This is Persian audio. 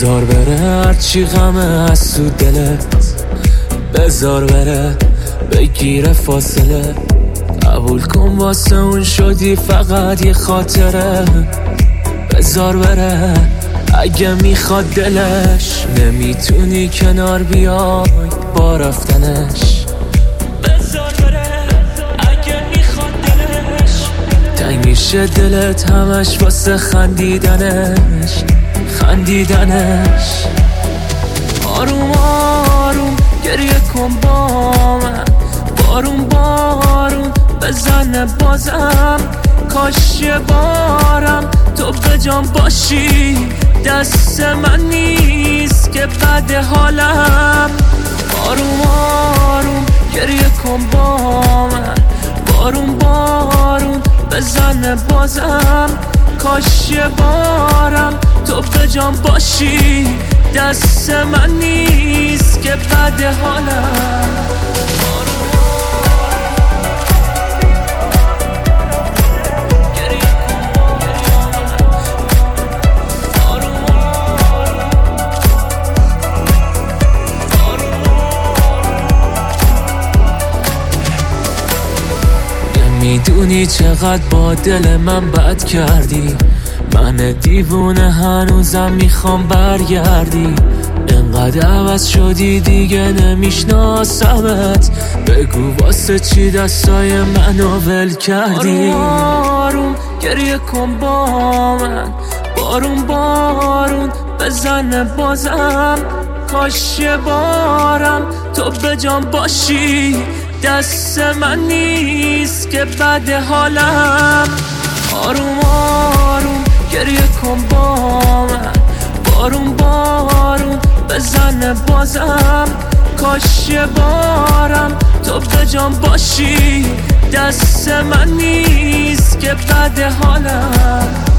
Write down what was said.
بذار بره هرچی غمه از تو دلت، بذار بره بگیره فاصله. قبول کن واسه اون شدی فقط یه خاطره. بذار بره اگه میخواد دلش، نمیتونی کنار بیای با رفتنش. بذار بره اگه میخواد دلش، تنگ میشه دلت همش واسه خندیدنش. آروم آروم گریه کن با من، بارون بارون بزنه بازم. کاش یه بارم تو به جان باشی، دست من نیست که بد حالم. آروم آروم گریه کن با من، بارون بارون بزنه بازم. کاش یه بارم تو به جان باشی، دست من نیست که بد حالم. میدونی چقدر با دل من بد کردی، من دیوونه هنوزم میخوام برگردی. انقدر عوض شدی دیگه نمیشناسمت، بگو واسه چی دستای منو ول کردی. آروم آروم گریه کن با من، بارون بارون بزنه بازم. کاش یه بارم تو به جان باشی، دست من نیست که بد حالم. آروم آروم گریه کن با من، بارون بارون بزنه بازم. کاش یه بارم تو به جان باشی، دست من نیست که بد حالم.